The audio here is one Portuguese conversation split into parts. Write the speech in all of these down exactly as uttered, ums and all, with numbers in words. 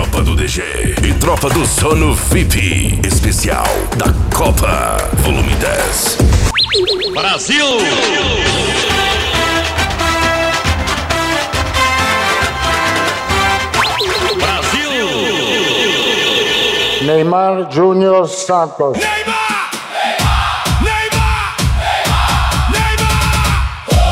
Tropa do D G e Tropa do Sono V I P especial da Copa, volume dez. Brasil! Brasil! Neymar Júnior Santos. Neymar! Neymar! Neymar!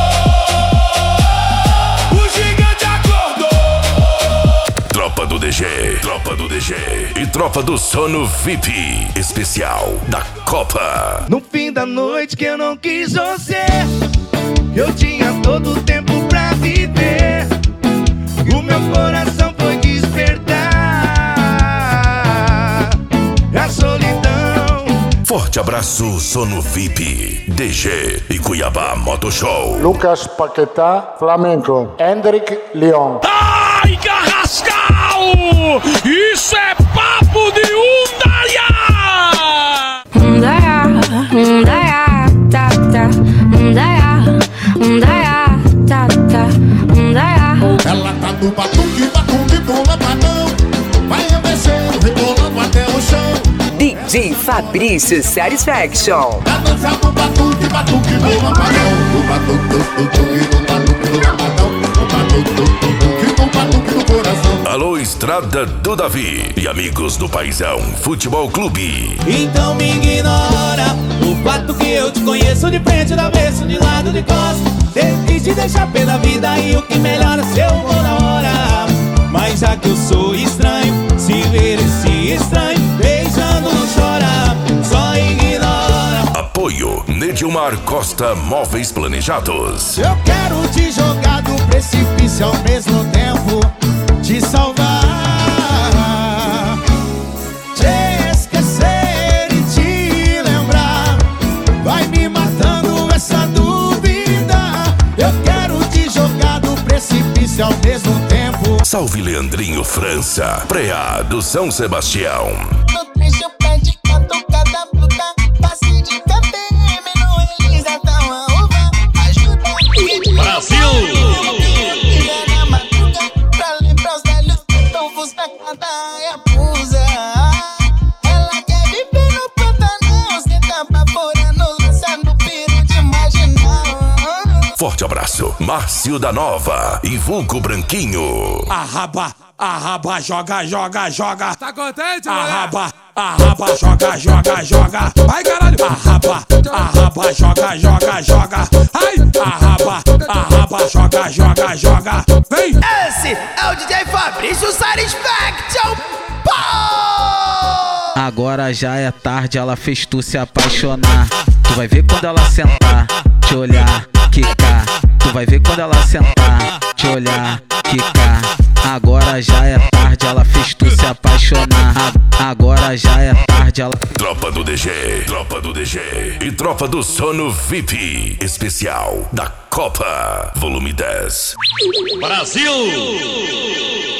Oh! O gigante acordou! Tropa do D G, Tropa do D G e Tropa do Sono V I P especial da Copa. No fim da noite que eu não quis você, eu tinha todo o tempo pra viver. O meu coração foi despertar a solidão. Forte abraço, Sono V I P, D G e Cuiabá Moto Show. Lucas Paquetá, Flamengo. Hendrick Leon. Ai, Carrascal! Isso é papo de Undaia! Undaia, Undaia, tá, tá. Undaia, Undaia, tá, tá. Undaia. Ela tá do batuque, batuque do lampadão. Vai mexendo, rebolando até o chão. D J Fabrício Satisfaction. Tá dançando batuque, batuque do lampadão. Do batuque, do batuque, do batuque do lampadão. Do batuque, do batuque, do batuque do coração. Alô, Estrada do Davi e amigos do Paizão Futebol Clube. Então me ignora o fato que eu te conheço de frente, da avesso, de lado, de costas. Tentei te deixar pé da vida e o que melhora se eu vou na hora. Mas já que eu sou estranho, se ver esse estranho beijando não chora, só ignora. Apoio Nedilmar Costa Móveis Planejados. Eu quero te jogar do precipício ao mesmo tempo te salvar, te esquecer e te lembrar. Vai me matando essa dúvida. Eu quero te jogar do precipício ao mesmo tempo. Salve Leandrinho França, Preá do São Sebastião. No trecho pé de canto, cada fruta passe de café, menor Elisa dá uma uva, ajuda. Brasil! Ela quer viver no Pantanal, senta pra fora, no lança no piro de marginal. Forte abraço, Márcio da Nova e Vulco Branquinho. Arraba, arraba, joga, joga, joga. Tá contente, mano? Arraba, arraba, joga, joga, joga. Vai, caralho. Arraba, arraba, joga, joga, joga. Ai, arraba, arraba, joga, joga, joga. Vem! Esse é o D J Fabrício Satisfaction. Pô! Agora já é tarde, ela fez tu se apaixonar. Tu vai ver quando ela sentar, te olhar, quicar. Tu vai ver quando ela sentar, te olhar, quicar. Agora já é tarde, ela fez tu se apaixonar. Agora já é tarde, ela... Tropa do D G, Tropa do D G e Tropa do Sono V I P especial da Copa, volume dez. Brasil!